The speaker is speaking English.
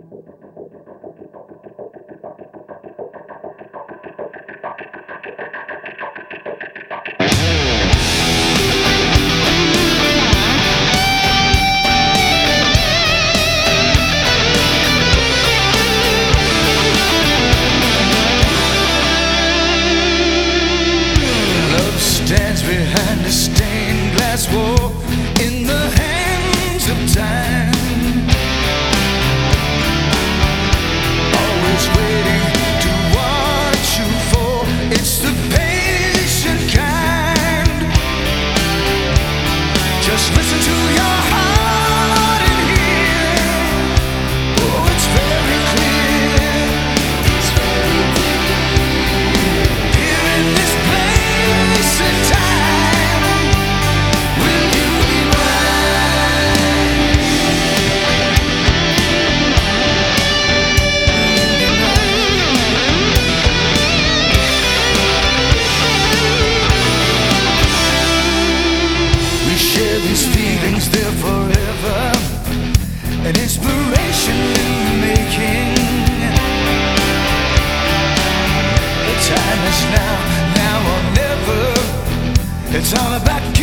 Stands behind a stained glass wall in the hands of time, always waiting to watch you fall. It's the patient kind. Just listen to your heart and hear. Oh, it's very clear. It's very clear. Here in this place and time, will you be mine? We share these feelings, they're forever, an inspiration in the making. The time is now, now or never. It's all about